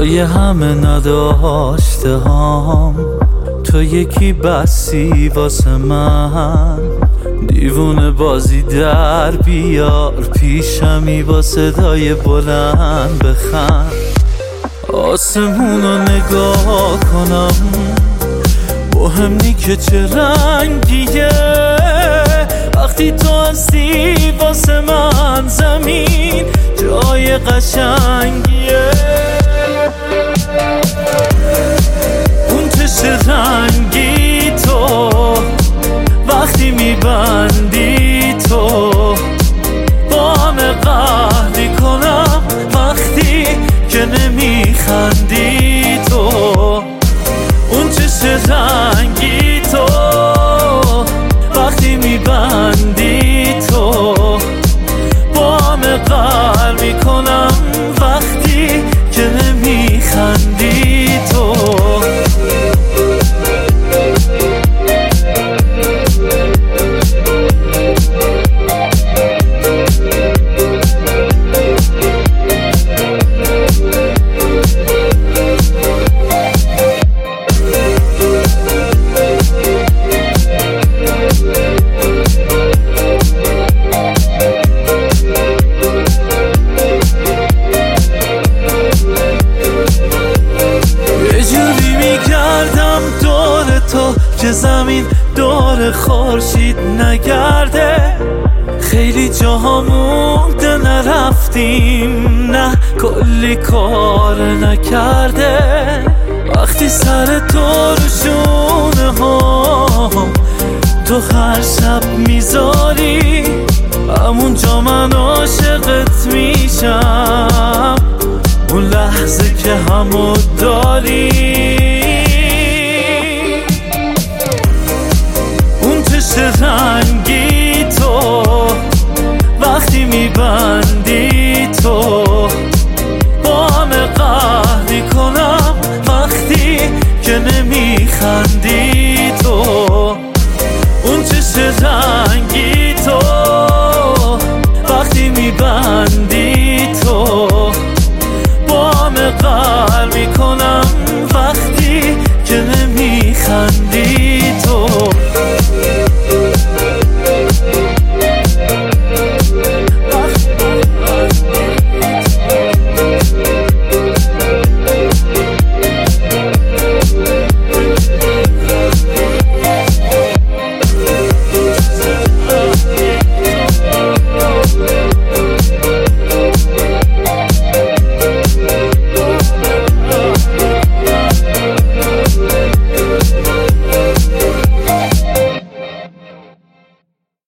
جای همه نداشته هام، تو یکی بسی واسه من. دیوونه بازی در بیار پیشمی با صدای بلند بخند. آسمونو نگاه کنم مهم نی که چه رنگیه، وقتی تو هستی واسه من زمین جای قشنگیه. اون چشم رنگی تو وقتی میبندی تو با همه قهر میکنم، وقتی که نمیخندی تو. اون چشم رنگی تو وقتی میبندی تو با همه قهر میکنم، وقتی که نمیخندی تو. که زمین دور خورشید نگرده، خیلی جاها مونده نرفتیم، نه کلی کار نکرده. وقتی سر تو رو شونه هم تو هر شب میذاری، همونجا من عاشقت میشم، اون لحظه که همو داری. رنگی تو وقتی میبندی تو با همه قهر میکنم، وقتی که نمیخندی تو. اون چشم رنگی